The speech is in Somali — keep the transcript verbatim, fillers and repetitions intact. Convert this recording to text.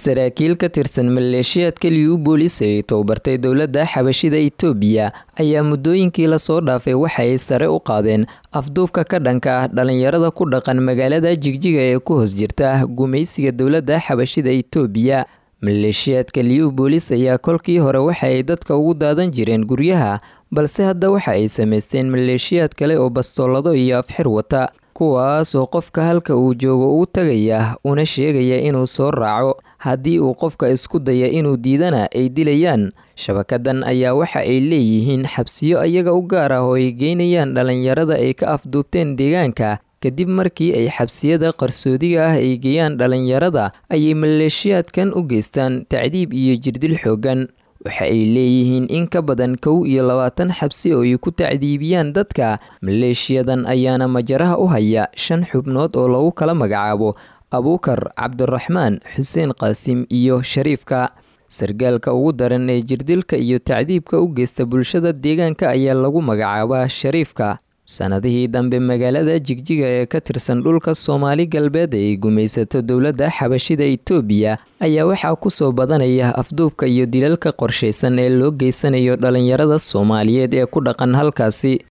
saraakiil ka tirsan maleeshiyaadka Liubolis ee tababartay dowladda xabashida Itoobiya ayaa muddooyinkii la soo dhaafay waxa ay sare u qaadeen afduubka ka dhanka ah dhalinyarada ku dhaqan magaalada Jigjiga ee ku hoos jirta gumaysiga dowladda xabashida Itoobiya. maleeshiyaadka Liubolis ayaa kolkii hore waxa ay dadka ugu daadan jireen guryaha, balse hadda waxa ay sameysteen maleeshiyaad kale oo bastoolado iyo afxir wata, kuwaas oo qofka halka uu joogo uu tagaya una sheegaya inuu soo raaco, haddii uu qofka isku daya inuu diidana ay dilayaan. shabakadan ayaa waxa ay leeyihiin xabsiyo ayaga u gaar ah oo ay geynayaan dhalinyarada ay ka afduubteen deegaanka. kadib markii ay xabsiyada qarsoodiga ah ay geeyaan dhalinyarada, ayay maleeshiyaadkan u geystaan tacdiib iyo jirdil xoogan. waxa ay leeyihiin in ka badan kow iyo labaatan xabsi oo ay ku tacdiibiyaan dadka. maleeshiyadan ayaana majaraha u haya shan xubnood oo lagu kala magacaabo Abuukar, Cabdiraxmaan, Xuseen Qaasim iyo Shariifka. sargaalka ugu daran ee jirdilka iyo tacdiibka u geysta bulshada deegaanka ayaa lagu magacaabaa Shariifka. sanadihii dambe magaalada Jigjiga ee ka tirsan dhulka Soomaali galbeed ee gumaysato dowladda xabashida Itoobiya ayaa waxaa ku soo badanaya afduubka iyo dilalka qorsheysan ee loo geysanayo dhalinyarada Soomaaliyeed ee ku dhaqan halkaasi.